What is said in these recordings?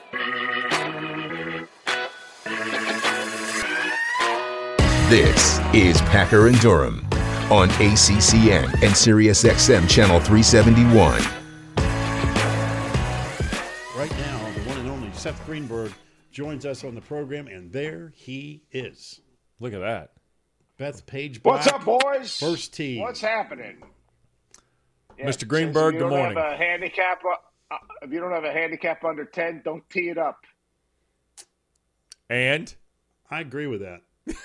This is Packer and Durham on ACCN and SiriusXM Channel 371. Right now, the one and only Seth Greenberg joins us on the program, and there he is. Look at that. Bethpage Black. What's up, boys? First tee. What's happening? Yeah, Mr. Greenberg, good morning. If you don't have a handicap under 10, don't tee it up. And? I agree with that.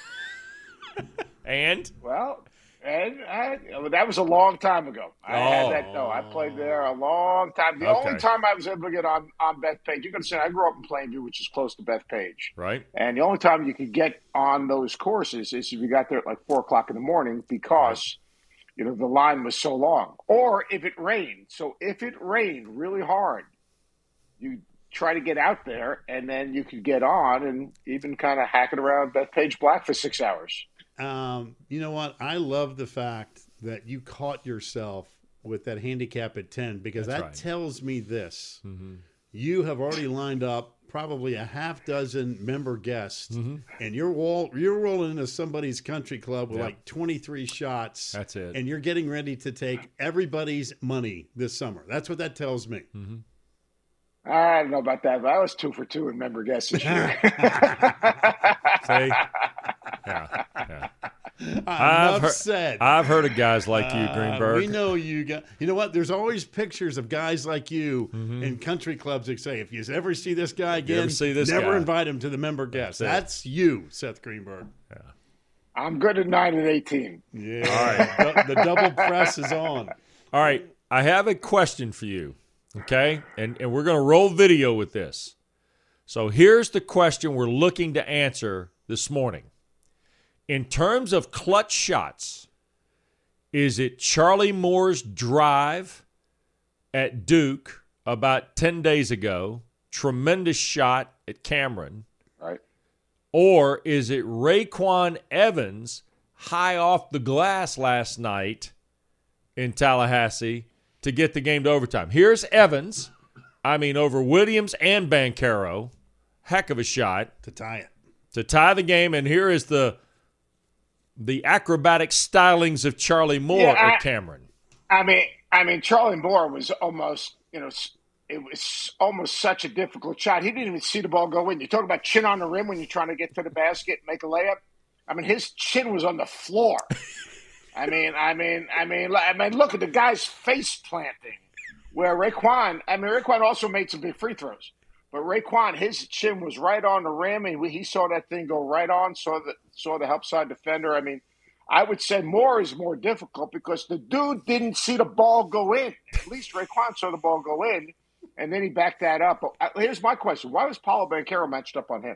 And? Well, that was a long time ago. I played there a long time. The only time I was able to get on Bethpage, you can say I grew up in Plainview, which is close to Bethpage. Right. And the only time you could get on those courses is if you got there at like 4 o'clock in the morning because, the line was so long. Or if it rained. So if it rained really hard, you try to get out there, and then you could get on and even kind of hack it around Bethpage Black for 6 hours. You know what? I love the fact that you caught yourself with that handicap at 10 because that tells me this. Mm-hmm. You have already lined up probably a half dozen member guests, and you're rolling into somebody's country club with like 23 shots. That's it. And you're getting ready to take everybody's money this summer. That's what that tells me. Mm-hmm. I don't know about that, but I was 2 for 2 in member guests this year. See? Yeah. I've heard of guys like you, Greenberg. We know you got. You know what? There's always pictures of guys like you in country clubs that say, if you ever see this guy again, never invite him to the member guest. That's you, Seth Greenberg. Yeah. I'm good at 9 and 18. Yeah. All right. The double press is on. All right. I have a question for you. Okay? And we're going to roll video with this. So here's the question we're looking to answer this morning. In terms of clutch shots, is it Charlie Moore's drive at Duke about 10 days ago, tremendous shot at Cameron, right? Or is it Raekwon Evans high off the glass last night in Tallahassee to get the game to overtime? Here's Evans, over Williams and Banchero, heck of a shot. To tie it. To tie the game, and here is the acrobatic stylings of Charlie Moore at Cameron. Charlie Moore was almost, it was almost such a difficult shot. He didn't even see the ball go in. You talk about chin on the rim when you're trying to get to the basket and make a layup. His chin was on the floor. Look at the guy's face planting. Where Raekwon also made some big free throws. But Raekwon, his chin was right on the rim, and he saw that thing go right on, saw the help side defender. I would say Moore is more difficult because the dude didn't see the ball go in. At least Raekwon saw the ball go in, and then he backed that up. But here's my question. Why was Paolo Banchero matched up on him?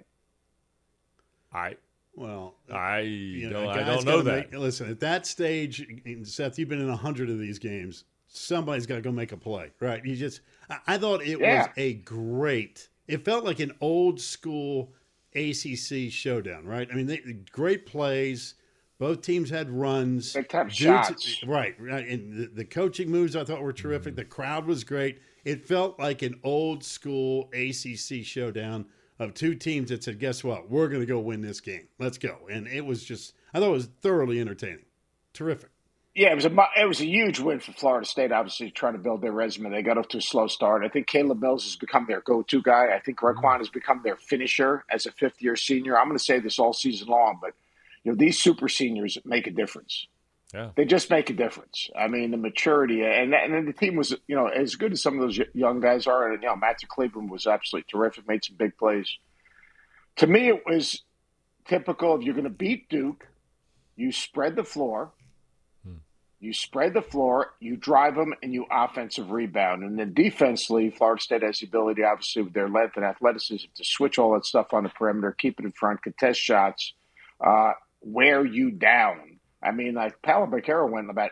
I don't don't know that. Listen, at that stage, Seth, you've been in 100 of these games. Somebody's got to go make a play, right? I thought it was a great. It felt like an old school ACC showdown, right? Great plays. Both teams had runs. Big time shots. Right. And the coaching moves I thought were terrific. The crowd was great. It felt like an old school ACC showdown of two teams that said, guess what? We're going to go win this game. Let's go. And it was I thought it was thoroughly entertaining. Terrific. Yeah, it was a huge win for Florida State, obviously, trying to build their resume. They got off to a slow start. I think Caleb Mills has become their go-to guy. I think Raekwon has become their finisher as a fifth-year senior. I'm going to say this all season long, but these super seniors make a difference. Yeah. They just make a difference. The maturity. And then the team was, as good as some of those young guys are. And, Matthew Cleveland was absolutely terrific, made some big plays. To me, it was typical if you're going to beat Duke, you spread the floor. You spread the floor, you drive them, and you offensive rebound. And then defensively, Florida State has the ability, obviously, with their length and athleticism, to switch all that stuff on the perimeter, keep it in front, contest shots, wear you down. Paolo Banchero went about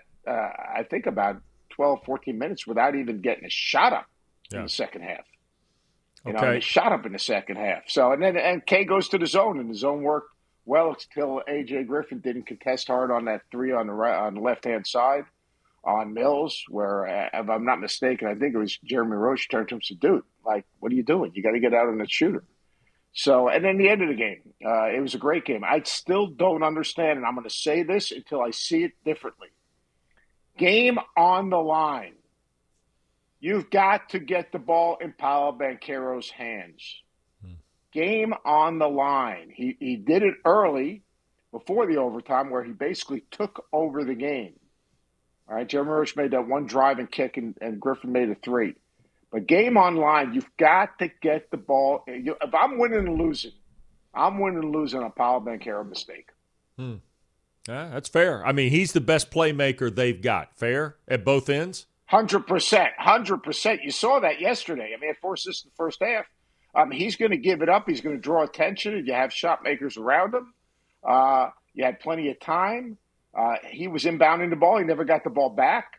12, 14 minutes without even getting a shot up in the second half. He shot up in the second half. So, and K goes to the zone, and the zone worked well until A.J. Griffin didn't contest hard on that three on the left-hand side. on Mills, where, if I'm not mistaken, I think it was Jeremy Roach turned to him and said, dude, like, what are you doing? You got to get out on the shooter. So, and then the end of the game, it was a great game. I still don't understand, and I'm going to say this until I see it differently. Game on the line. You've got to get the ball in Paolo Banchero's hands. Game on the line. He did it early before the overtime where he basically took over the game. All right, Jeremy Roach made that one drive and kick, and Griffin made a three. But game on line, you've got to get the ball. If I'm winning and losing, I'm winning and losing on a Paolo Banchero mistake. Yeah, that's fair. I mean, he's the best playmaker they've got. Fair at both ends? 100%. 100%. You saw that yesterday. I mean, at 4 assists in the first half. He's going to give it up. He's going to draw attention, and you have shot makers around him. You had plenty of time. He was inbounding the ball. He never got the ball back.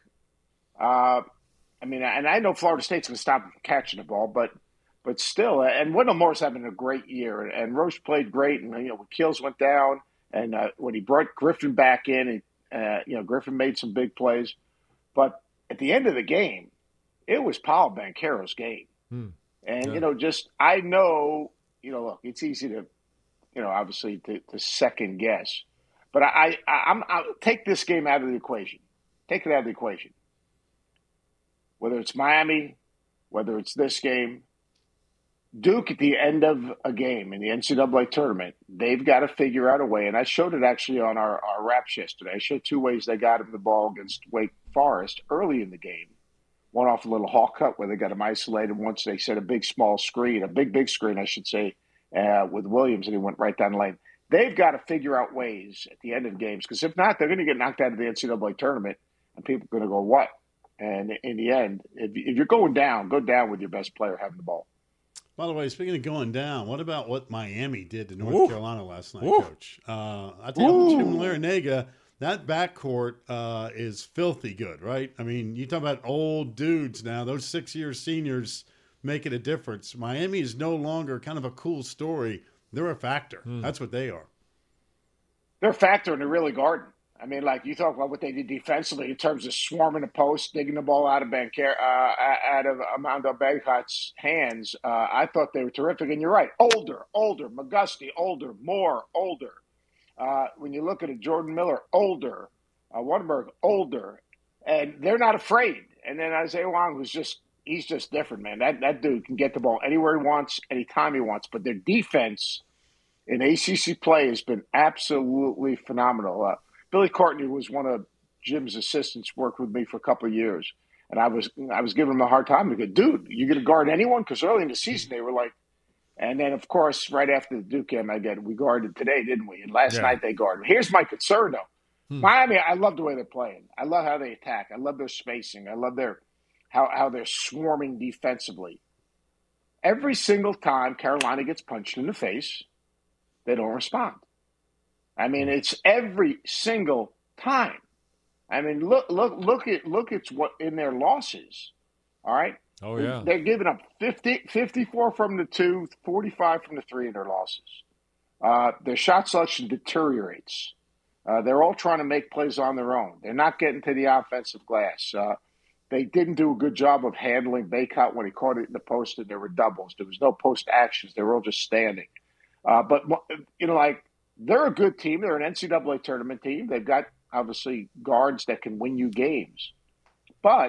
I mean, and I know Florida State's going to stop him from catching the ball, but still. And Wendell Moore's having a great year, and Roach played great. And when Keels went down, and when he brought Griffin back in, and Griffin made some big plays. But at the end of the game, it was Paolo Banchero's game. And I know, look, it's easy to, obviously to second guess, but I'll take this game out of the equation. Take it out of the equation. Whether it's Miami, whether it's this game, Duke at the end of a game in the NCAA tournament, they've got to figure out a way. And I showed it actually on our wraps yesterday. I showed 2 ways they got him the ball against Wake Forest early in the game. One off a little hawk cut where they got him isolated. Once they set a big screen, I should say, with Williams, and he went right down the lane. They've got to figure out ways at the end of the games, because if not, they're going to get knocked out of the NCAA tournament, and people are going to go, what? And in the end, if you're going down, go down with your best player having the ball. By the way, speaking of going down, what about what Miami did to North Carolina last night, Coach? I tell you, Jim Larinaga, that backcourt is filthy good, right? I mean, you talk about old dudes now. Those 6-year seniors making a difference. Miami is no longer kind of a cool story. They're a factor. That's what they are. They're a factor, and they're really guarding. I mean, like you talk about what they did defensively in terms of swarming the post, digging the ball out of Armando Bacot's hands. I thought they were terrific. And you're right. Older, McGusty, older, Moore, older. When you look at it, Jordan Miller, older, Wannenberg, older. And they're not afraid. And then Isaiah Wong, he's just different, man. That dude can get the ball anywhere he wants, anytime he wants. But their defense in ACC play has been absolutely phenomenal. Billy Courtney was one of Jim's assistants, worked with me for a couple of years. And I was giving him a hard time. I go, dude, you going to guard anyone? Because early in the season they were like, and then, of course, right after the Duke game, we guarded today, didn't we? And last night they guarded. Here's my concern, though. Miami, I love the way they're playing. I love how they attack. I love their spacing. I love how they're swarming defensively. Every single time Carolina gets punched in the face, they don't respond. I mean, it's every single time. I mean, look at what in their losses. All right. Oh yeah. They're giving up 54 from the 2, 45 from the 3 in their losses. Their shot selection deteriorates. They're all trying to make plays on their own. They're not getting to the offensive glass. They didn't do a good job of handling Bacot when he caught it in the post, and there were doubles. There was no post actions. They were all just standing. But they're a good team. They're an NCAA tournament team. They've got, obviously, guards that can win you games. But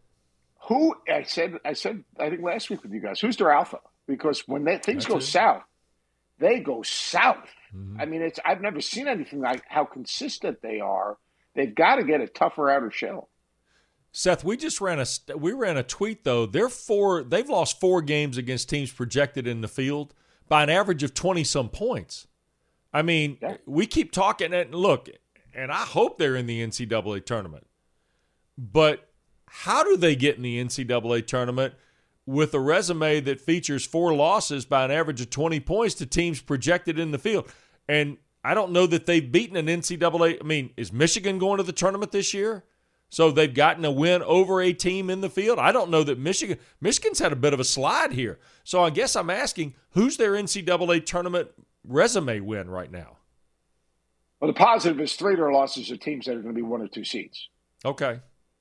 I think last week with you guys, who's their alpha? Because when things go south, they go south. I mean, I've never seen anything like how consistent they are. They've got to get a tougher outer shell. Seth, we just ran a tweet though. They've lost 4 games against teams projected in the field by an average of 20-some points. I mean, we keep talking, and look, and I hope they're in the NCAA tournament. But how do they get in the NCAA tournament with a resume that features 4 losses by an average of 20 points to teams projected in the field? And I don't know that they've beaten an NCAA. I mean, is Michigan going to the tournament this year? So they've gotten a win over a team in the field? I don't know that Michigan's had a bit of a slide here. So I guess I'm asking, who's their NCAA tournament resume win right now? Well, the positive is 3 of their losses are teams that are going to be 1 or 2 seeds. Okay.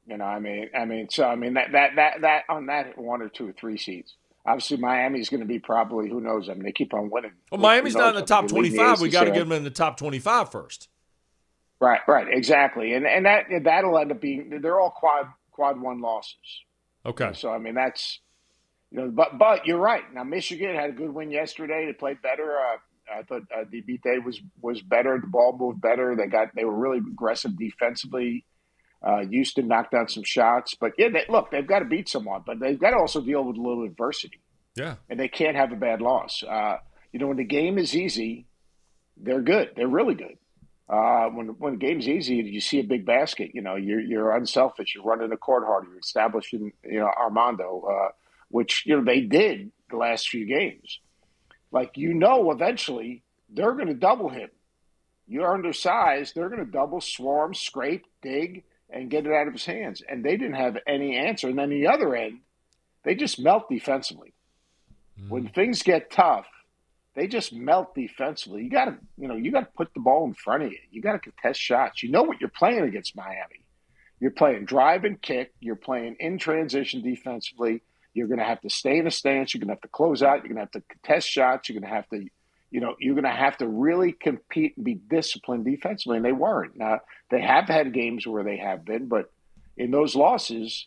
That on that 1 or 2 or 3 seeds. Obviously, Miami's going to be probably, who knows? I mean, they keep on winning. Well, Miami's not in the top 25. We got to get them in the top 25 first. Right, exactly, and that'll end up being, they're all quad 1 losses. Okay. So I mean, that's, but you're right. Now Michigan had a good win yesterday. They played better. I thought DeBite was better. The ball moved better. They were really aggressive defensively. Houston knocked down some shots, but yeah, they've got to beat someone, but they've got to also deal with a little adversity. Yeah, and they can't have a bad loss. When the game is easy, they're good. They're really good. When the game's easy, you see a big basket. You're unselfish. You're running the court harder. You're establishing, Armando, which they did the last few games. Like eventually they're going to double him. You're undersized. They're going to double, swarm, scrape, dig, and get it out of his hands. And they didn't have any answer. And then the other end, they just melt defensively. When things get tough, they just melt defensively. You got to put the ball in front of you. You got to contest shots. You know what you're playing against Miami. You're playing drive and kick. You're playing in transition defensively. You're going to have to stay in a stance. You're going to have to close out. You're going to have to contest shots. You're going to have to, you're going to have to really compete and be disciplined defensively. And they weren't. Now, they have had games where they have been, but in those losses,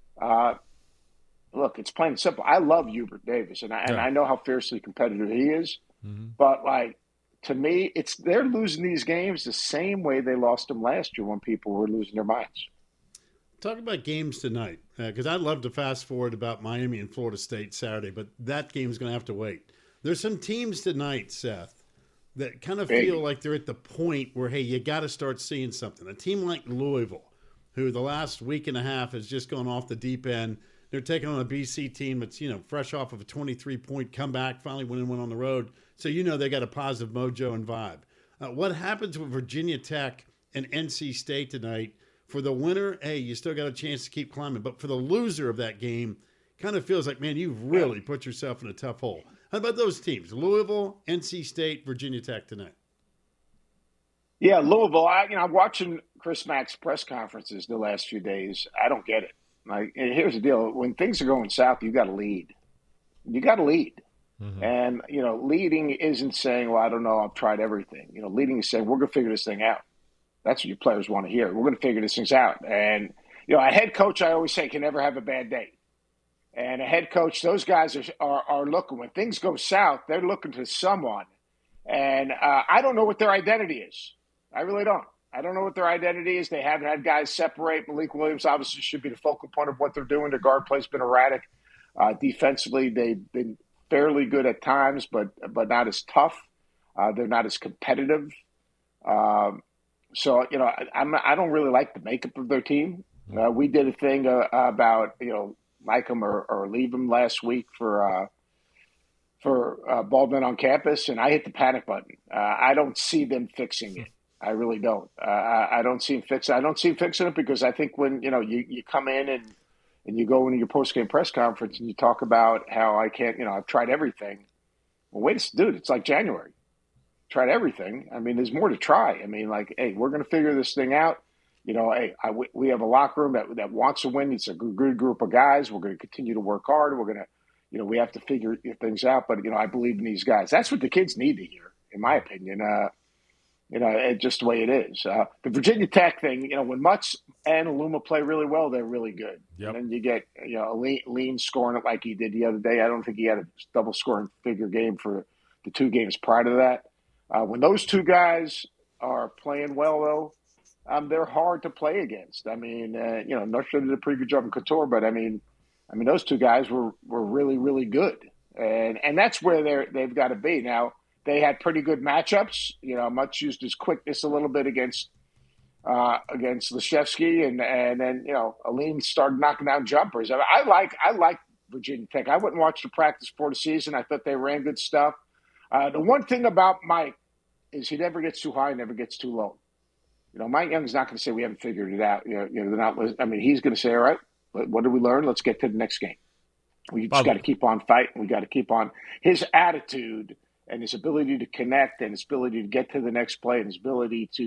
look, it's plain and simple. I love Hubert Davis, and I know how fiercely competitive he is. Mm-hmm. But, to me, they're losing these games the same way they lost them last year when people were losing their minds. Talk about games tonight, because I'd love to fast forward about Miami and Florida State Saturday, but that game's going to have to wait. There's some teams tonight, Seth, that kind of feel like they're at the point where, hey, you got to start seeing something. A team like Louisville, who the last week and a half has just gone off the deep end. They're taking on a BC team that's, fresh off of a 23-point comeback, finally winning one on the road. So, they got a positive mojo and vibe. What happens with Virginia Tech and NC State tonight? For the winner, hey, you still got a chance to keep climbing. But for the loser of that game, kind of feels like, man, you've really put yourself in a tough hole. How about those teams? Louisville, NC State, Virginia Tech tonight. Yeah, Louisville. I'm watching Chris Mack's press conferences the last few days. I don't get it. Here's the deal: when things are going south, you got to lead. You got to lead, and leading isn't saying, "Well, I don't know, I've tried everything." Leading is saying, "We're going to figure this thing out." That's what your players want to hear. We're going to figure these things out. And, a head coach, I always say, can never have a bad day. And a head coach, those guys are looking. When things go south, they're looking to someone. And I don't know what their identity is. I really don't. I don't know what their identity is. They haven't had guys separate. Malik Williams obviously should be the focal point of what they're doing. Their guard play's been erratic. Defensively, they've been fairly good at times, but not as tough. They're not as competitive. So, I don't really like the makeup of their team. We did a thing about, like them or leave them last week for Baldwin on campus, and I hit the panic button. I don't see them fixing it. I really don't. I don't see them fixing it. I don't see them fixing it because I think when, you come in and you go into your post-game press conference and you talk about how I can't, I've tried everything. Well, wait, dude, it's like January. Tried everything. I mean, there's more to try. I mean, hey, we're going to figure this thing out. We have a locker room that wants to win. It's a good group of guys. We're going to continue to work hard. We're going to, we have to figure things out. But, I believe in these guys. That's what the kids need to hear, in my opinion. Just the way it is. The Virginia Tech thing, when Mutz and Aluma play really well, they're really good. Yep. And then you get, Lean scoring it like he did the other day. I don't think he had a double scoring figure game for the 2 games prior to that. When those 2 guys are playing well, though, they're hard to play against. I mean, North Shore did a pretty good job in Couture, but I mean, those 2 guys were really, really good, and that's where they've got to be. Now, they had pretty good matchups. Mutz used his quickness a little bit against Leshevsky, and then Aline started knocking down jumpers. I like Virginia Tech. I wouldn't watch the practice before the season. I thought they ran good stuff. The one thing about Mike is he never gets too high, never gets too low. Mike Young's not going to say we haven't figured it out. They're not. I mean, he's going to say, all right, what did we learn? Let's get to the next game. We just got to keep on fighting. We got to keep on. His attitude and his ability to connect and his ability to get to the next play and his ability to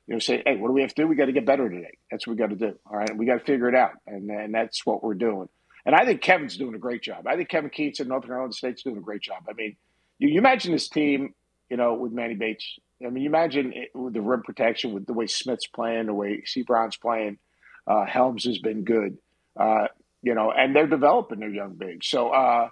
say, hey, what do we have to do? We got to get better today. That's what we got to do. All right, we got to figure it out, and that's what we're doing. And I think Kevin's doing a great job. I think Kevin Keatts in North Carolina State's doing a great job. I mean, you imagine this team, with Manny Bates. I mean, you imagine it with the rim protection, with the way Smith's playing, the way Sebron's playing. Helms has been good, and they're developing their young bigs. So,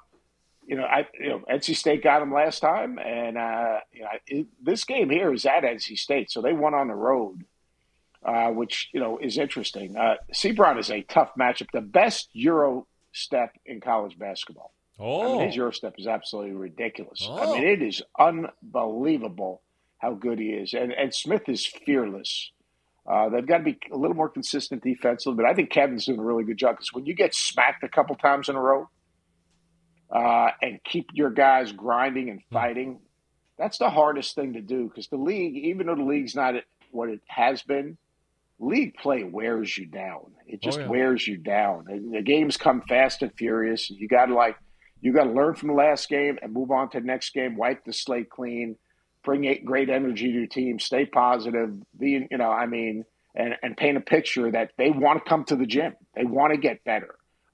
NC State got them last time, and this game here is at NC State, so they won on the road, which is interesting. Sebron is a tough matchup, the best Euro step in college basketball. Oh, I mean, his Euro step is absolutely ridiculous. I mean, it is unbelievable how good he is, and Smith is fearless. They've got to be a little more consistent defensively, but I think Kevin's doing a really good job because when you get smacked a couple times in a row and keep your guys grinding and fighting, that's the hardest thing to do because the league, even though the league's not what it has been, league play wears you down. It just wears you down. And the games come fast and furious. You got to learn from the last game and move on to the next game, wipe the slate clean, bring great energy to your team, stay positive, and paint a picture that they want to come to the gym. They want to get better.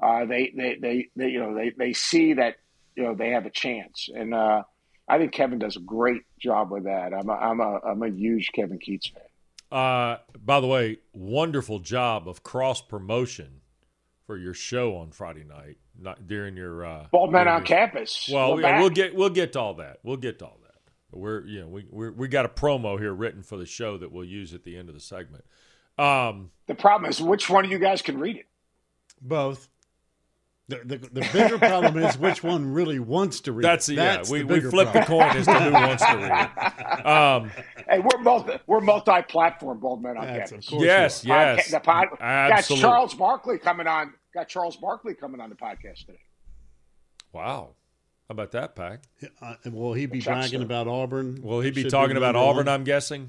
They see that, they have a chance. And I think Kevin does a great job with that. I'm a huge Kevin Keatts fan. By the way, wonderful job of cross promotion for your show on Friday night, not during your Bald Men on Campus. Well, we'll get to all that. We'll get to all that. We got a promo here written for the show that we'll use at the end of the segment. The problem is which one of you guys can read it. Both. The bigger problem is which one really wants to read it. We flip the coin as to who wants to read it. Hey, we're multi-platform, Bald Men on Campus. Yes. Absolutely. Got Charles Barkley coming on the podcast today. Wow. How about that, Pack? Will he be bragging about Auburn? Will he be talking about Auburn, I'm guessing?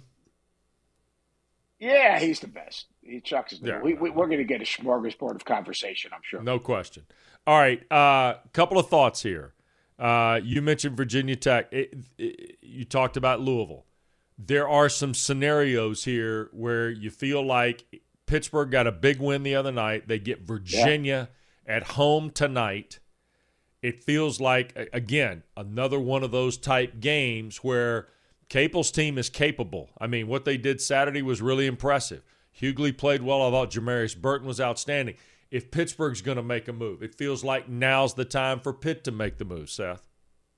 Yeah, he's the best. Chuck is we're going to get a smorgasbord of conversation, I'm sure. No question. All right, couple of thoughts here. You mentioned Virginia Tech. You talked about Louisville. There are some scenarios here where you feel like Pittsburgh got a big win the other night. They get Virginia at home tonight. It feels like, again, another one of those type games where Capel's team is capable. I mean, what they did Saturday was really impressive. Hughley played well. I thought Jamarius Burton was outstanding. If Pittsburgh's going to make a move, it feels like now's the time for Pitt to make the move, Seth.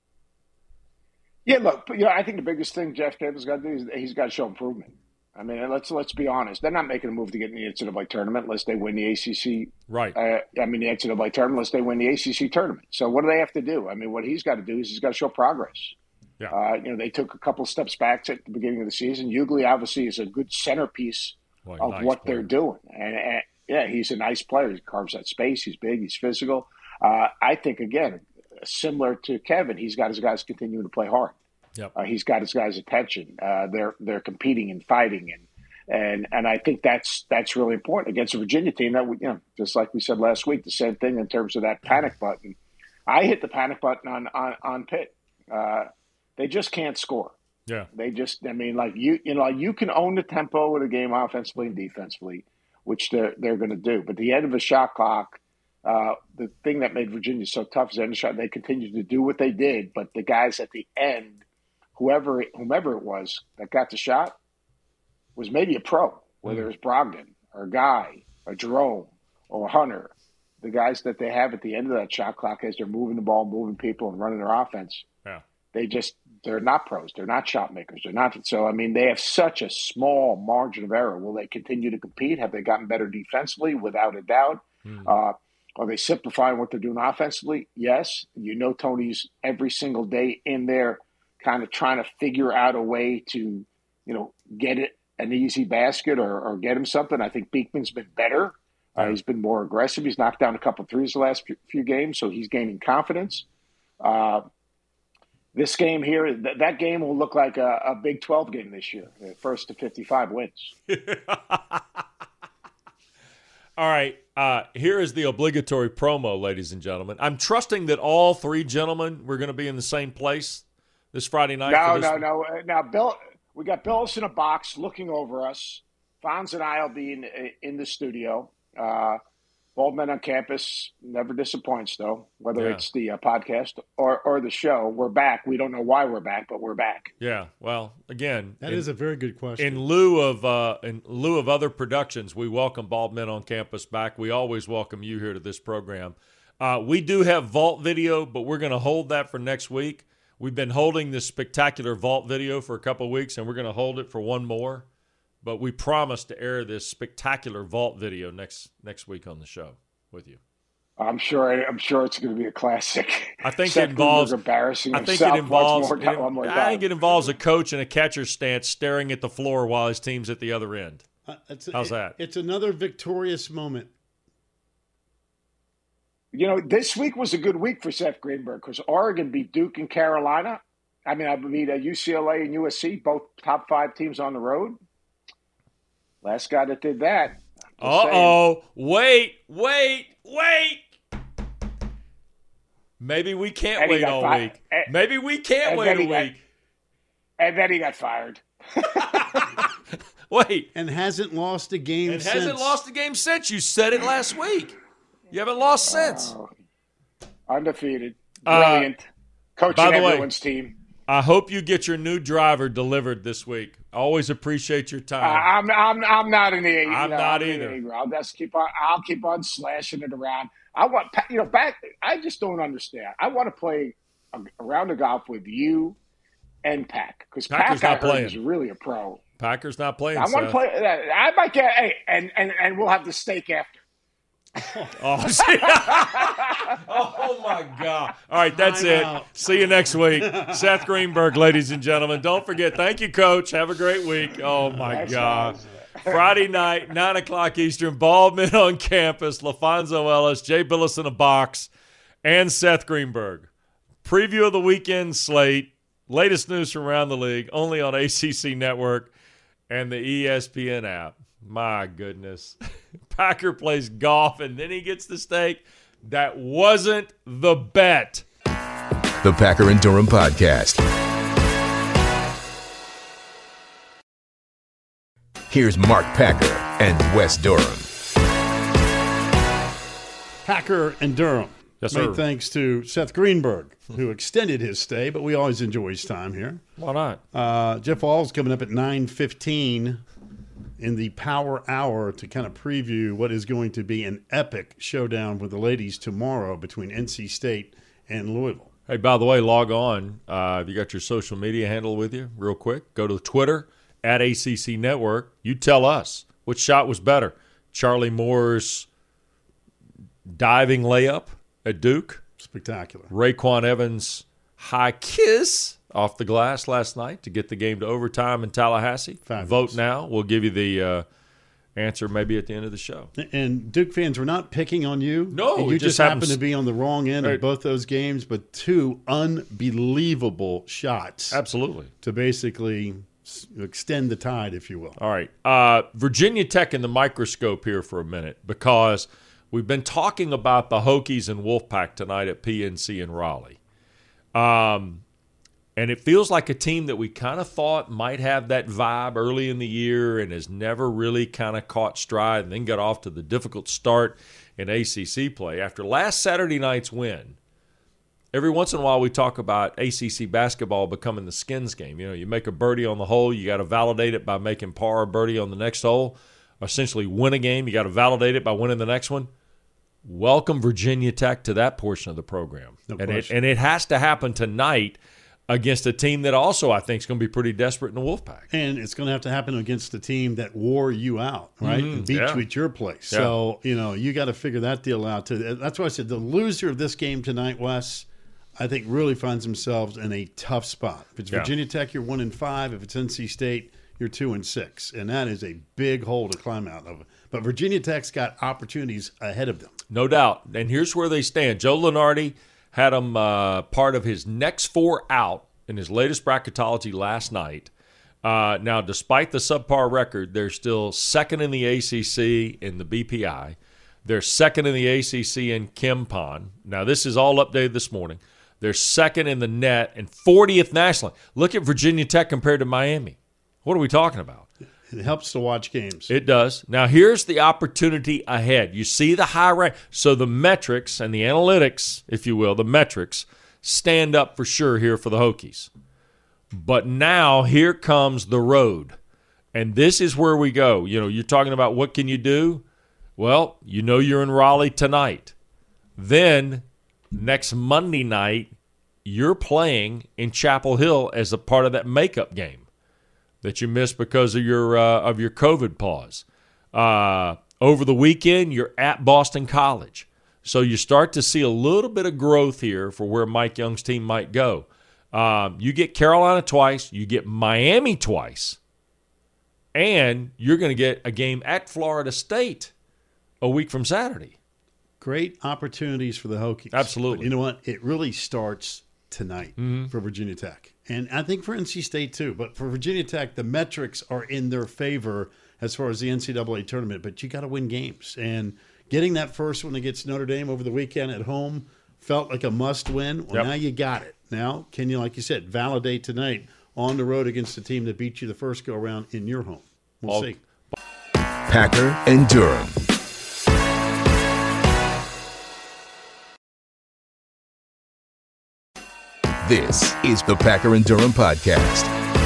Yeah, look, I think the biggest thing Jeff Capel's got to do is he's got to show improvement. I mean, let's be honest. They're not making a move to get in the NCAA tournament unless they win the ACC. Right. The NCAA tournament unless they win the ACC tournament. So what do they have to do? I mean, what he's got to do is he's got to show progress. Yeah. They took a couple of steps back at the beginning of the season. Hughley obviously is a good centerpiece of what they're doing. And he's a nice player. He carves that space. He's big. He's physical. I think, again, similar to Kevin, he's got his guys continuing to play hard. Yep. He's got his guys' attention. They're competing and fighting, and I think that's really important against a Virginia team that just like we said last week, the same thing in terms of that panic button. I hit the panic button on Pitt. They just can't score. Yeah, they just. I mean, you can own the tempo of the game offensively and defensively, which they're going to do. But the end of a shot clock. The thing that made Virginia so tough is the end of the shot. They continued to do what they did, but the guys at the end. Whomever it was that got the shot was maybe a pro, whether it was Brogdon or Guy or Jerome or Hunter, the guys that they have at the end of that shot clock as they're moving the ball, moving people, and running their offense. Yeah. They're not pros. They're not shot makers. They're not. So, I mean, they have such a small margin of error. Will they continue to compete? Have they gotten better defensively? Without a doubt. Are they simplifying what they're doing offensively? Yes. Tony's every single day in there kind of trying to figure out a way to, get it an easy basket or get him something. I think Beekman's been better. He's been more aggressive. He's knocked down a couple of threes the last few games, so he's gaining confidence. This game here, that game will look like a Big 12 game this year, first to 55 wins. All right, here is the obligatory promo, ladies and gentlemen. I'm trusting that all three gentlemen were going to be in the same place this Friday night. No. Now, Bill, We got Billis in a box looking over us. Fonz and I will be in the studio. Bald Men on Campus never disappoints, though, whether it's the podcast or the show. We're back. We don't know why we're back, but we're back. Yeah. Well, again, that is a very good question. In lieu of other productions, we welcome Bald Men on Campus back. We always welcome you here to this program. We do have vault video, but we're going to hold that for next week. We've been holding this spectacular vault video for a couple of weeks, and we're going to hold it for one more. But we promise to air this spectacular vault video next week on the show with you. I'm sure it's going to be a classic. I think it involves embarrassing. I think it involves a coach in a catcher's stance staring at the floor while his team's at the other end. How's that? It's another victorious moment. This week was a good week for Seth Greenberg because Oregon beat Duke and Carolina. I beat UCLA and USC, both top 5 teams on the road. Last guy that did that. Uh-oh. Wait. Maybe we can't wait all week. Maybe we can't wait a week. And then he got fired. Wait. And hasn't lost a game since. You said it last week. You haven't lost since. Undefeated. Brilliant. Coaching everyone's team. I hope you get your new driver delivered this week. I always appreciate your time. I'm not in the. I'm not either. I'll just keep on. I'll keep on slashing it around. I want back. I just don't understand. I want to play a round of golf with you and Pack because Pack I heard is really a pro. Packer's not playing. I want to play. I might get. Hey, and we'll have the steak after. Oh my God. All right, that's it. See you next week. Seth Greenberg, ladies and gentlemen. Don't forget, thank you, Coach. Have a great week. Oh, my God. Friday night, 9 o'clock Eastern, Bald Men on Campus, LaFonso Ellis, Jay Billis in a box, and Seth Greenberg. Preview of the weekend slate, latest news from around the league, only on ACC Network and the ESPN app. My goodness. Packer plays golf and then he gets the steak. That wasn't the bet. The Packer and Durham Podcast. Here's Mark Packer and Wes Durham. Packer and Durham. Yes, sir. Thanks to Seth Greenberg, who extended his stay, but we always enjoy his time here. Why not? Jeff Wall's coming up at 9:15 in the Power Hour to kind of preview what is going to be an epic showdown with the ladies tomorrow between NC State and Louisville. Hey, by the way, log on. Have you got your social media handle with you real quick? Go to Twitter, @ACC Network. You tell us which shot was better. Charlie Moore's diving layup at Duke. Spectacular. Raekwon Evans' high kiss off the glass last night to get the game to overtime in Tallahassee. Fabulous. Vote now. We'll give you the answer maybe at the end of the show. And Duke fans, we're not picking on you. No, you just happen to be on the wrong end of both those games, but 2 unbelievable shots. Absolutely. To basically extend the tide, if you will. All right. Virginia Tech in the microscope here for a minute because we've been talking about the Hokies and Wolfpack tonight at PNC in Raleigh. And it feels like a team that we kind of thought might have that vibe early in the year and has never really kind of caught stride and then got off to the difficult start in ACC play. After last Saturday night's win, every once in a while we talk about ACC basketball becoming the skins game. You make a birdie on the hole, you got to validate it by making par or birdie on the next hole. Essentially win a game, you got to validate it by winning the next one. Welcome Virginia Tech to that portion of the program. No and question. it has to happen tonight against a team that also I think is going to be pretty desperate in the Wolfpack. And it's going to have to happen against a team that wore you out, right? And beat you at your place. Yeah. So, you got to figure that deal out too. That's why I said the loser of this game tonight, Wes, I think really finds themselves in a tough spot. If it's Virginia Tech, you're 1-5. If it's NC State, you're 2-6. And that is a big hole to climb out of. But Virginia Tech's got opportunities ahead of them. No doubt. And here's where they stand. Joe Lunardi had them part of his next 4 out in his latest bracketology last night. Now, despite the subpar record, they're still second in the ACC in the BPI. They're second in the ACC in KenPom. Now, this is all updated this morning. They're second in the net and 40th nationally. Look at Virginia Tech compared to Miami. What are we talking about? It helps to watch games. It does. Now, here's the opportunity ahead. You see the high rank. So the metrics and the analytics, if you will, the metrics stand up for sure here for the Hokies. But now here comes the road. And this is where we go. You know, you're talking about what can you do? Well, you know you're in Raleigh tonight. Then next Monday night, you're playing in Chapel Hill as a part of that makeup game that you missed because of your COVID pause. Over the weekend, you're at Boston College. So you start to see a little bit of growth here for where Mike Young's team might go. You get Carolina twice, you get Miami twice, and you're going to get a game at Florida State a week from Saturday. Great opportunities for the Hokies. Absolutely. But you know what? It really starts tonight for Virginia Tech. And I think for NC State too. But for Virginia Tech, the metrics are in their favor as far as the NCAA tournament. But you got to win games. And getting that first one against Notre Dame over the weekend at home felt like a must-win. Well, Now you got it. Now, can you, like you said, validate tonight on the road against the team that beat you the first go-around in your home? We'll see. Packer and Durham. This is the Packer and Durham podcast.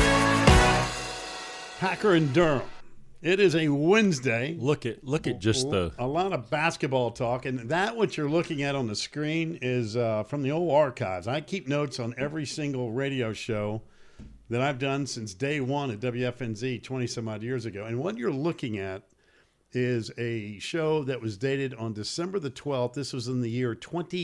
Packer and Durham. It is a Wednesday. Look at just a lot of basketball talk, and that what you're looking at on the screen is from the old archives. I keep notes on every single radio show that I've done since day one at WFNZ 20 some odd years ago. And what you're looking at is a show that was dated on December the 12th. This was in the year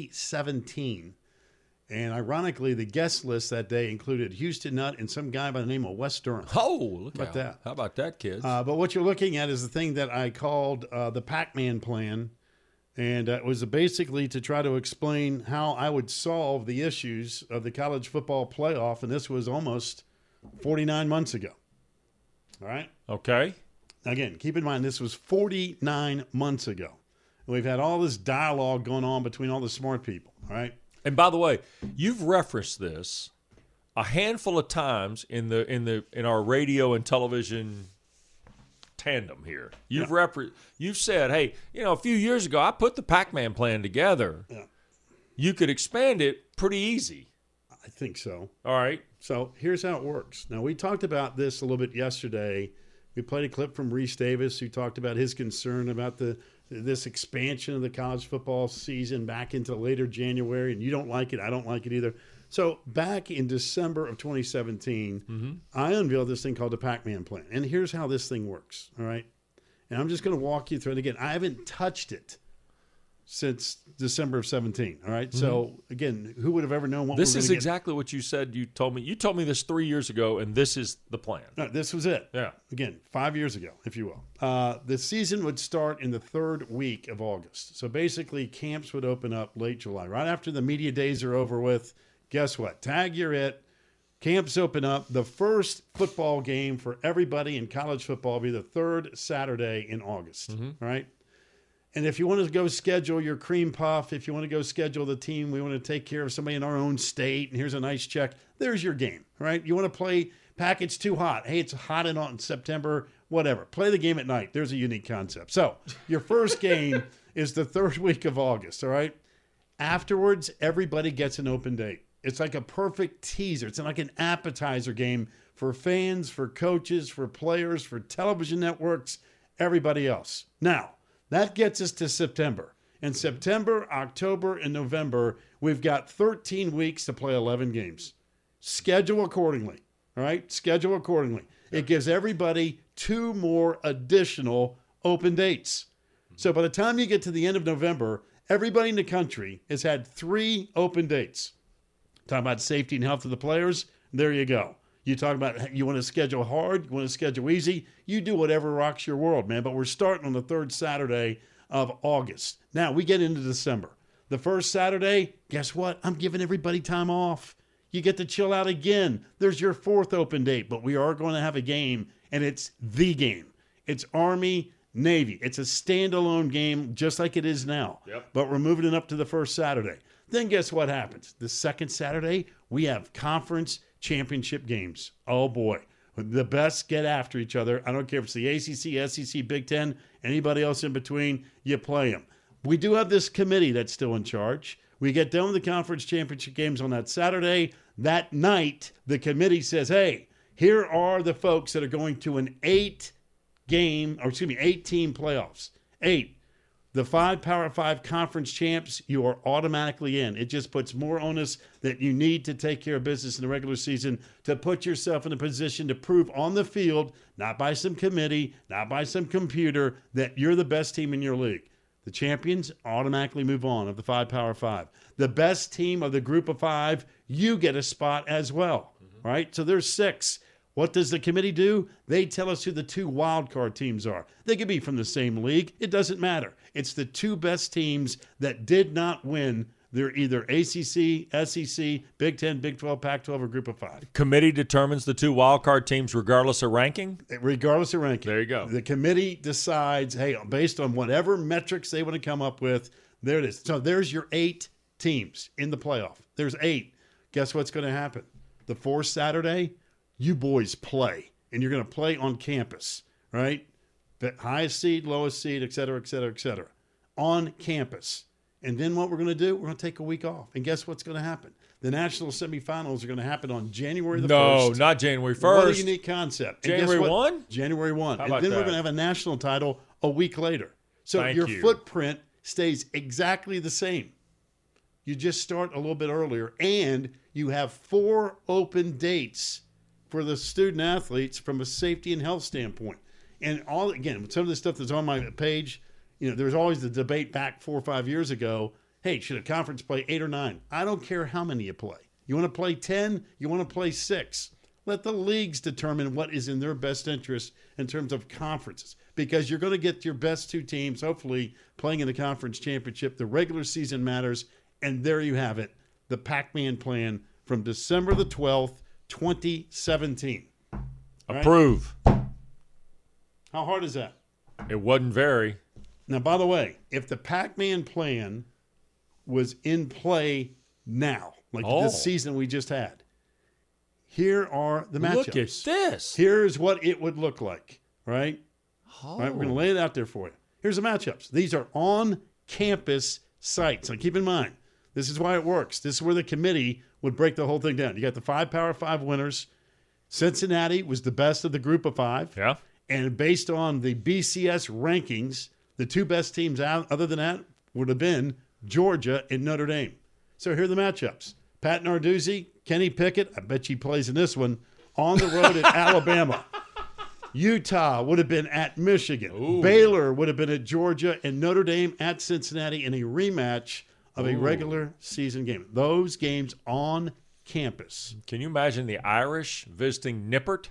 2017. And ironically, the guest list that day included Houston Nutt and some guy by the name of Wes Durham. Oh, look at that. How about that, kids? But what you're looking at is the thing that I called the Pac-Man plan. And it was basically to try to explain how I would solve the issues of the college football playoff. And this was almost 49 months ago. All right? Okay. Again, keep in mind, this was 49 months ago. And we've had all this dialogue going on between all the smart people. All right? And by the way, you've referenced this a handful of times in our radio and television tandem here. You've said, hey, a few years ago I put the Pac-Man plan together. Yeah. You could expand it pretty easy. I think so. All right. So here's how it works. Now, we talked about this a little bit yesterday. We played a clip from Reese Davis, who talked about his concern about this expansion of the college football season back into later January, and you don't like it. I don't like it either. So back in December of 2017, I unveiled this thing called the Pac-Man plan. And here's how this thing works, all right? And I'm just going to walk you through it again. I haven't touched it since December of 17, all right? So, again, who would have ever known what this is exactly what you said. You told me this 3 years ago, and this is the plan. No, this was it. Yeah. Again, 5 years ago, if you will. The season would start in the third week of August. So, basically, camps would open up late July. Right after the media days are over with, guess what? Tag, you're it. Camps open up. The first football game for everybody in college football will be the third Saturday in August, all right? And if you want to go schedule your cream puff, if you want to go schedule the team, we want to take care of somebody in our own state, and here's a nice check, there's your game, right? You want to play package too hot. Hey, it's hot in September, whatever. Play the game at night. There's a unique concept. So your first game is the third week of August, all right? Afterwards, everybody gets an open date. It's like a perfect teaser. It's like an appetizer game for fans, for coaches, for players, for television networks, everybody else. Now, that gets us to September. In September, October, and November, we've got 13 weeks to play 11 games. Schedule accordingly, all right? Schedule accordingly. It gives everybody 2 more additional open dates. So by the time you get to the end of November, everybody in the country has had 3 open dates. Talk about safety and health of the players, there you go. You talk about you want to schedule hard, you want to schedule easy, you do whatever rocks your world, man. But we're starting on the third Saturday of August. Now, we get into December. The first Saturday, guess what? I'm giving everybody time off. You get to chill out again. There's your 4th open date, but we are going to have a game, and it's the game. It's Army, Navy. It's a standalone game just like it is now. Yep. But we're moving it up to the first Saturday. Then guess what happens? The second Saturday, we have conference championship games. Oh, boy. The best get after each other. I don't care if it's the ACC, SEC, Big Ten, anybody else in between, you play them. We do have this committee that's still in charge. We get done with the conference championship games on that Saturday. That night, the committee says, hey, here are the folks that are going to an 8-team playoffs. 8. The 5 Power 5 conference champs, you are automatically in. It just puts more onus that you need to take care of business in the regular season to put yourself in a position to prove on the field, not by some committee, not by some computer, that you're the best team in your league. The champions automatically move on of the 5 Power 5. The best team of the group of 5, you get a spot as well. All right? So there's 6. What does the committee do? They tell us who the 2 wildcard teams are. They could be from the same league. It doesn't matter. It's the 2 best teams that did not win. They're either ACC, SEC, Big Ten, Big 12, Pac-12, or Group of 5. Committee determines the 2 wildcard teams regardless of ranking? Regardless of ranking. There you go. The committee decides, hey, based on whatever metrics they want to come up with, there it is. So there's your 8 teams in the playoff. There's 8. Guess what's going to happen? The 4th Saturday, you boys play, and you're going to play on campus, right? The highest seed, lowest seed, et cetera, et cetera, et cetera, on campus. And then what we're going to do, we're going to take a week off. And guess what's going to happen? The national semifinals are going to happen on January the 1st. No, not January 1st. What a unique concept. January 1? January 1. And then that? we're going to have a national title a week later. So your footprint stays exactly the same. You just start a little bit earlier. And you have 4 open dates for the student athletes from a safety and health standpoint. And all, again, some of the stuff that's on my page, there's always the debate back 4 or 5 years ago. Hey, should a conference play 8 or 9? I don't care how many you play. You want to play 10? You want to play 6? Let the leagues determine what is in their best interest in terms of conferences, because you're going to get your best 2 teams, hopefully, playing in the conference championship. The regular season matters, and there you have it, the Pac-Man plan from December the 12th, 2017. Approve. Right? How hard is that? It wasn't very. Now, by the way, if the Pac-Man plan was in play now, like this season we just had, here are the matchups. Look at this. Here's what it would look like, right? All right, we're going to lay it out there for you. Here's the matchups. These are on-campus sites. Now, keep in mind, this is why it works. This is where the committee would break the whole thing down. You got the 5 Power 5 winners. Cincinnati was the best of the group of 5. Yeah. And based on the BCS rankings, the 2 best teams out other than that would have been Georgia and Notre Dame. So here are the matchups. Pat Narduzzi, Kenny Pickett, I bet he plays in this one, on the road at Alabama. Utah would have been at Michigan. Ooh. Baylor would have been at Georgia, and Notre Dame at Cincinnati in a rematch of a regular season game. Those games on campus. Can you imagine the Irish visiting Nippert?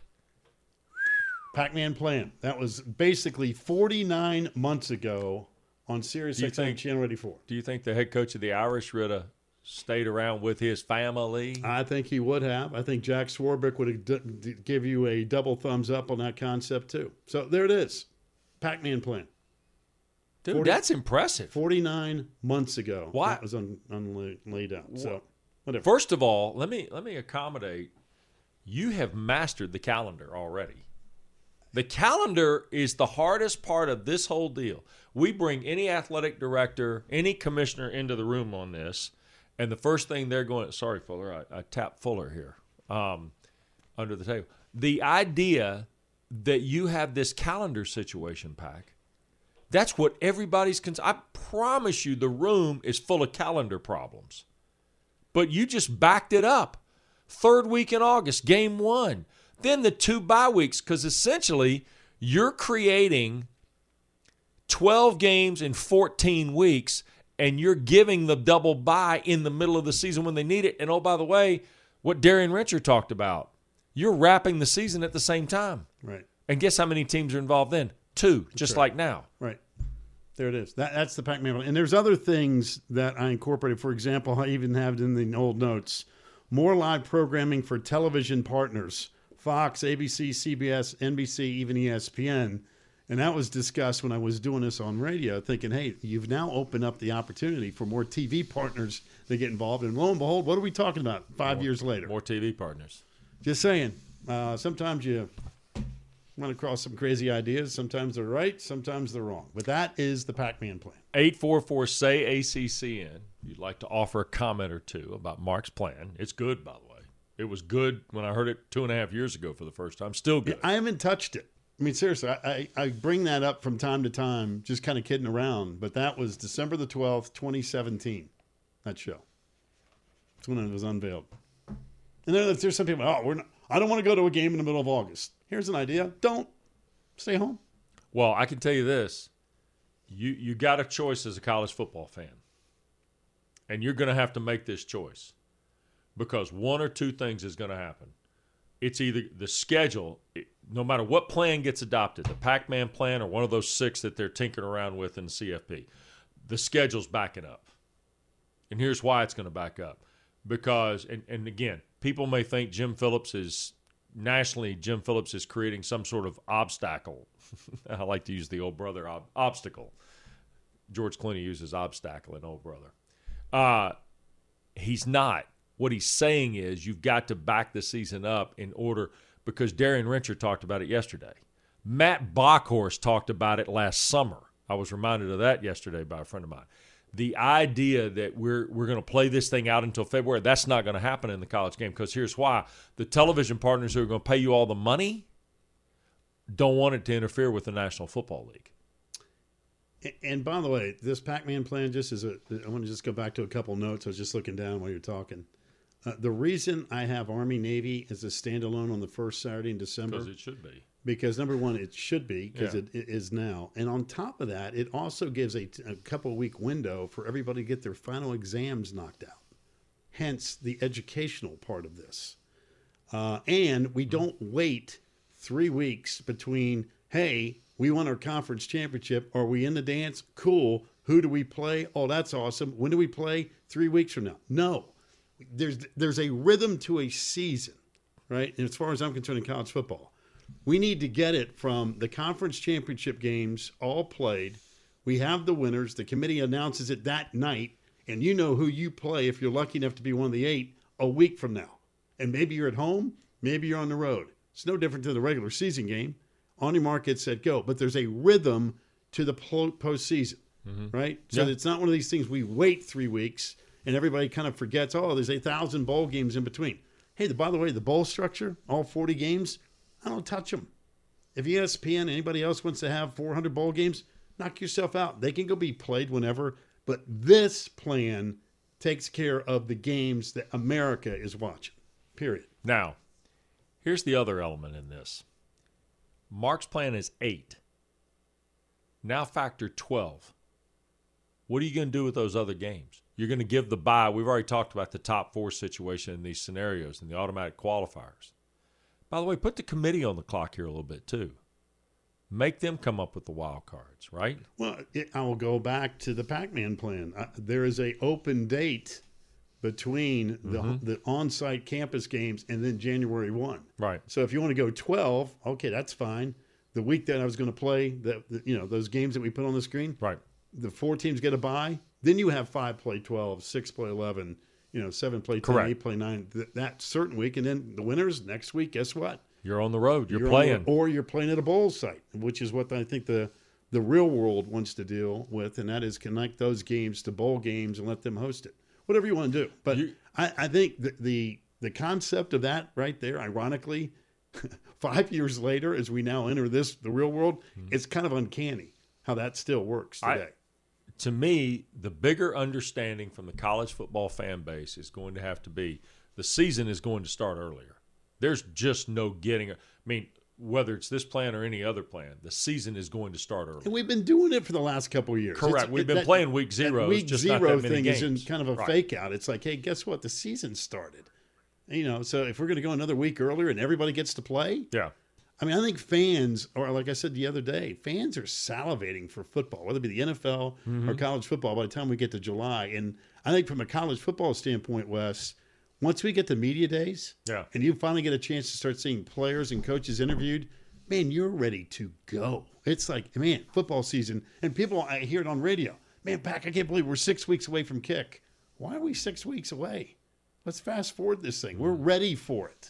Pac-Man plan. That was basically 49 months ago on Sirius XM Channel 84. Do you think the head coach of the Irish would have stayed around with his family? I think he would have. I think Jack Swarbrick would have give you a double thumbs up on that concept too. So there it is. Pac-Man plan. Dude, that's impressive. 49 months ago. Why? That was laid out. So whatever. First of all, let me accommodate. You have mastered the calendar already. The calendar is the hardest part of this whole deal. We bring any athletic director, any commissioner into the room on this, and the first thing they're going, sorry, Fuller, I tapped Fuller here under the table. The idea that you have this calendar situation, Pac, that's what everybody's concerned. I promise you the room is full of calendar problems. But you just backed it up. 3rd week in August, game 1. Then the 2 bye weeks, because essentially you're creating 12 games in 14 weeks, and you're giving the double bye in the middle of the season when they need it. And, oh, by the way, what Darian Rencher talked about, you're wrapping the season at the same time. Right. And guess how many teams are involved then? 2, just like now. Right. There it is. That's the Pac-Man. And there's other things that I incorporated. For example, I even have it in the old notes. More live programming for television partners. Fox, ABC, CBS, NBC, even ESPN. And that was discussed when I was doing this on radio, thinking, hey, you've now opened up the opportunity for more TV partners to get involved. And lo and behold, what are we talking about 5 years later? More TV partners. Just saying. Sometimes you run across some crazy ideas. Sometimes they're right, sometimes they're wrong. But that is the Pac-Man plan. 844-SAY-ACCN. You'd like to offer a comment or two about Mark's plan. It's good, by the way. It was good when I heard it 2.5 years ago for the first time. Still good. I haven't touched it. I mean, seriously, I bring that up from time to time, just kind of kidding around. But that was December the 12th, 2017, that show. That's when it was unveiled. And then there's some people, I don't want to go to a game in the middle of August. Here's an idea. Don't. Stay home. Well, I can tell you this. You got a choice as a college football fan. And you're going to have to make this choice. Because one or two things is going to happen. It's either the schedule, no matter what plan gets adopted, the Pac-Man plan or one of those 6 that they're tinkering around with in the CFP, the schedule's backing up. And here's why it's going to back up. Because, and again, people may think Jim Phillips is creating some sort of obstacle. I like to use the old brother obstacle. George Clooney uses obstacle in Old Brother. He's not. What he's saying is you've got to back the season up in order, because Darian Rencher talked about it yesterday. Matt Bockhorst talked about it last summer. I was reminded of that yesterday by a friend of mine. The idea that we're going to play this thing out until February, that's not going to happen in the college game, because here's why. The television partners who are going to pay you all the money don't want it to interfere with the National Football League. And by the way, this Pac-Man plan, I want to just go back to a couple notes. I was just looking down while you're talking. The reason I have Army-Navy as a standalone on the first Saturday in December. Because it should be. Because, number one, it should be, because it is now. And on top of that, it also gives a couple-week window for everybody to get their final exams knocked out. Hence, the educational part of this. And we don't wait 3 weeks between, hey, we won our conference championship. Are we in the dance? Cool. Who do we play? Oh, that's awesome. When do we play? 3 weeks from now. No. There's a rhythm to a season, right? And as far as I'm concerned in college football, we need to get it from the conference championship games all played. We have the winners. The committee announces it that night, and you know who you play if you're lucky enough to be one of the 8 a week from now. And maybe you're at home, maybe you're on the road. It's no different than the regular season game. On your mark, get set, go. But there's a rhythm to the postseason, right? So it's not one of these things we wait 3 weeks and everybody kind of forgets, there's 1,000 bowl games in between. Hey, by the way, the bowl structure, all 40 games, I don't touch them. If ESPN, anybody else wants to have 400 bowl games, knock yourself out. They can go be played whenever. But this plan takes care of the games that America is watching, period. Now, here's the other element in this. Mark's plan is 8. Now factor 12. What are you going to do with those other games? You're going to give the bye. We've already talked about the top 4 situation in these scenarios and the automatic qualifiers. By the way, put the committee on the clock here a little bit too. Make them come up with the wild cards, right? Well, I will go back to the Pac-Man plan. There is an open date between the on-site campus games and then January 1. Right. So if you want to go 12, okay, that's fine. The week that I was going to play, those games that we put on the screen, right? The 4 teams get a bye. Then you have 5 play 12, 6 play 11, 7 play 10, Correct. 8 play 9. That certain week, and then the winners next week. Guess what? You're on the road. You're playing, or you're playing at a bowl site, which is what I think the real world wants to deal with, and that is connect those games to bowl games and let them host it. Whatever you want to do. But I think the concept of that right there, ironically, 5 years later, as we now enter the real world, it's kind of uncanny how that still works today. To me, the bigger understanding from the college football fan base is going to have to be the season is going to start earlier. There's just no getting – I mean, whether it's this plan or any other plan, the season is going to start early. And we've been doing it for the last couple of years. Correct. We've been playing week 0. Week just 0 not that many thing games. is in kind of a fake out. It's like, hey, guess what? The season started. So if we're going to go another week earlier and everybody gets to play – yeah. I mean, I think fans, or like I said the other day, fans are salivating for football, whether it be the NFL or college football by the time we get to July. And I think from a college football standpoint, Wes, once we get to media days and you finally get a chance to start seeing players and coaches interviewed, man, you're ready to go. It's like, man, football season. And people, I hear it on radio. Man, Pac, I can't believe we're 6 weeks away from kick. Why are we 6 weeks away? Let's fast forward this thing. We're ready for it.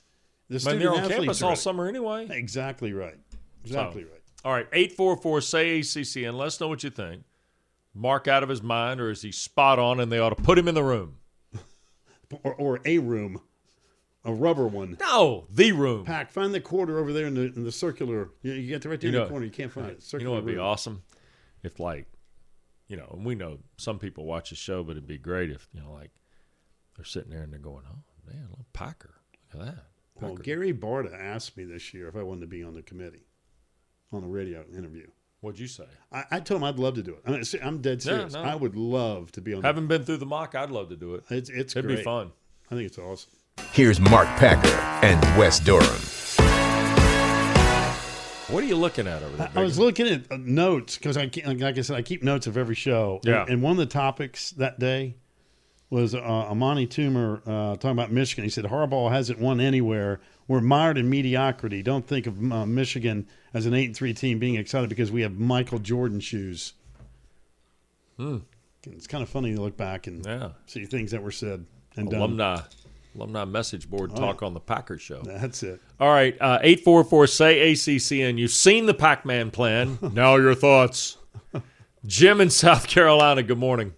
The they're on campus all summer anyway. Exactly right. Exactly right. All right, 844-SAY-ACCN. Let us know what you think. Mark out of his mind, or is he spot on and they ought to put him in the room? Or a room. A rubber one. No, the room. Pack, find the quarter over there in the circular. You get right there in the corner. You can't find it. You know what would be awesome? If, like, and we know some people watch the show, but it'd be great if, like, they're sitting there and they're going, oh, man, little Packer. Look at that. Well, Gary Barta asked me this year if I wanted to be on the committee, on the radio interview. What'd you say? I told him I'd love to do it. I mean, I'm dead serious. I would love to be on. Haven't been through the mock. I'd love to do it. It'd great. Be fun. I think it's awesome. Here's Mark Packer and Wes Durham. What are you looking at over there? I was looking at notes because like I said, I keep notes of every show. Yeah. And one of the topics that day was Amani Toomer talking about Michigan. He said Harbaugh hasn't won anywhere. We're mired in mediocrity. Don't think of Michigan as an 8-3 team being excited because we have Michael Jordan shoes. It's kind of funny to look back and see things that were said and done. Alumni message board talk on the Packers show. That's it. All right, 844-SAY-ACCN. You've seen the Pac-Man plan. Now your thoughts. Jim in South Carolina, good morning.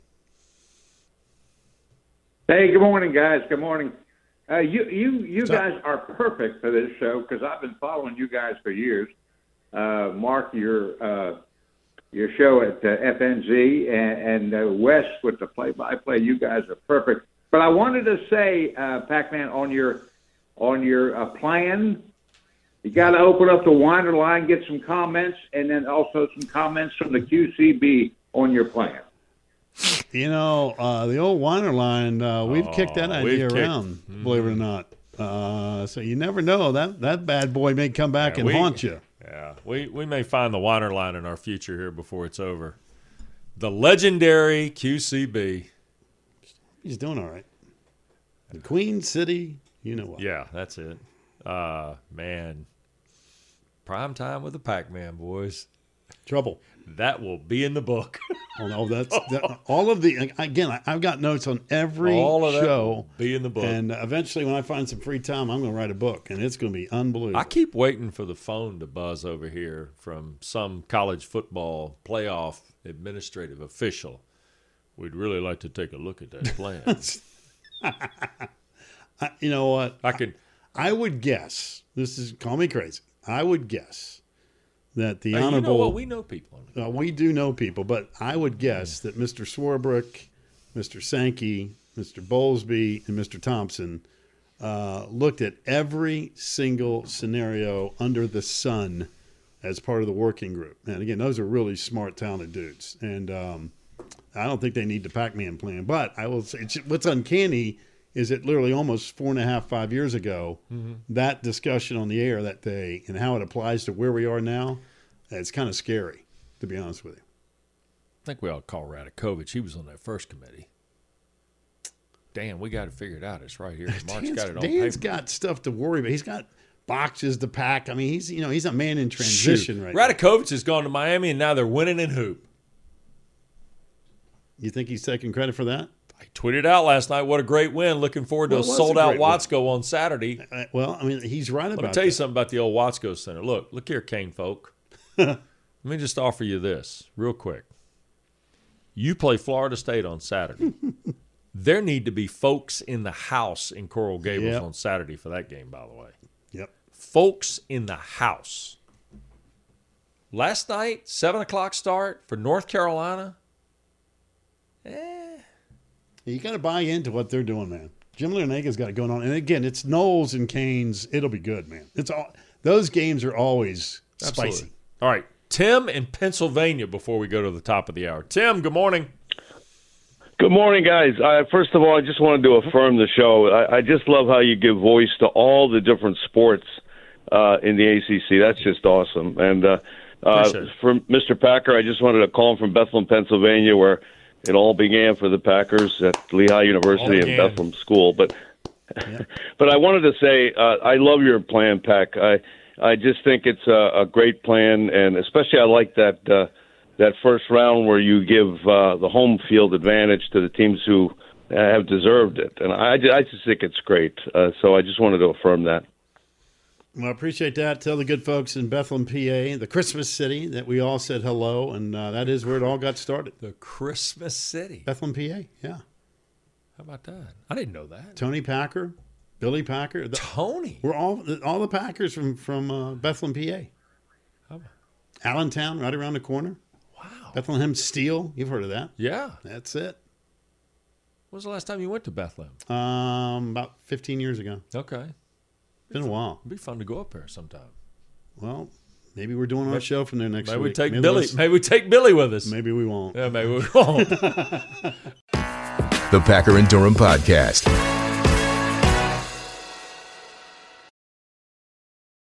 Hey, good morning, guys. Good morning. You guys are perfect for this show because I've been following you guys for years. Mark, your show at FNZ and Wes with the play-by-play. You guys are perfect. But I wanted to say, Pac-Man, on your plan, you got to open up the Winder line, get some comments, and then also some comments from the QCB on your plan. The old Winder line, we've kicked that idea around, believe it or not. So you never know. That bad boy may come back and haunt you. Yeah, we may find the Winder line in our future here before it's over. The legendary QCB. He's doing all right. The Queen City, you know what? Yeah, that's it. Man, prime time with the Pac-Man, boys. Trouble. That will be in the book. Oh no, all of the again. I've got notes on every show. Will be in the book. And eventually, when I find some free time, I'm going to write a book, and it's going to be unbelievable. I keep waiting for the phone to buzz over here from some college football playoff administrative official. We'd really like to take a look at that plan. You know what? I would guess. Call me crazy. I would guess that the honorable. You know what? We know people. We do know people, but I would guess that Mr. Swarbrick, Mr. Sankey, Mr. Bowlesby, and Mr. Thompson looked at every single scenario under the sun as part of the working group. And again, those are really smart, talented dudes. And I don't think they need the Pac-Man plan. But I will say, what's uncanny is that literally almost 4.5, 5 years ago, that discussion on the air that day and how it applies to where we are now, it's kind of scary, to be honest with you. I think we ought to call Radakovich. He was on that first committee. Dan, we got to figure it out. It's right here. Mark's got it on paper. Dan's got stuff to worry about. He's got boxes to pack. I mean, he's a man in transition right now. Radakovich has gone to Miami, and now they're winning in hoop. You think he's taking credit for that? I tweeted out last night, what a great win. Looking forward to a sold-out Watsco on Saturday. He's right about that. Let me tell you something about the old Watsco Center. Look here, Cane folk. Let me just offer you this real quick. You play Florida State on Saturday. There need to be folks in the house in Coral Gables on Saturday for that game, by the way. Yep. Folks in the house. Last night, 7 o'clock start for North Carolina. You got to buy into what they're doing, man. Jim Larinaga's got it going on. And again, it's Knowles and Canes. It'll be good, man. Those games are always spicy. All right. Tim in Pennsylvania before we go to the top of the hour. Tim, good morning. Good morning, guys. First of all, I just wanted to affirm the show. I just love how you give voice to all the different sports in the ACC. That's just awesome. And for Mr. Packer, I just wanted to call him from Bethlehem, Pennsylvania, where it all began for the Packers at Lehigh University and Bethlehem School. But I wanted to say I love your plan, Pack. I just think it's a great plan, and especially I like that first round where you give the home field advantage to the teams who have deserved it. And I just think it's great. So I just wanted to affirm that. Well, I appreciate that. Tell the good folks in Bethlehem, PA, the Christmas city, that we all said hello, and that is where it all got started. The Christmas city. Bethlehem, PA, yeah. How about that? I didn't know that. Tony Packer, Billy Packer. Tony? We're all the Packers from Bethlehem, PA. How about? Allentown, right around the corner. Wow. Bethlehem Steel, you've heard of that. Yeah. That's it. When was the last time you went to Bethlehem? About 15 years ago. Okay. Been a while. It'd be fun to go up there sometime. Well, maybe we're doing our show from there next Maybe week. we take Billy. Maybe we take Billy with us. Maybe we won't. Yeah, maybe we won't. The Packer and Durham Podcast.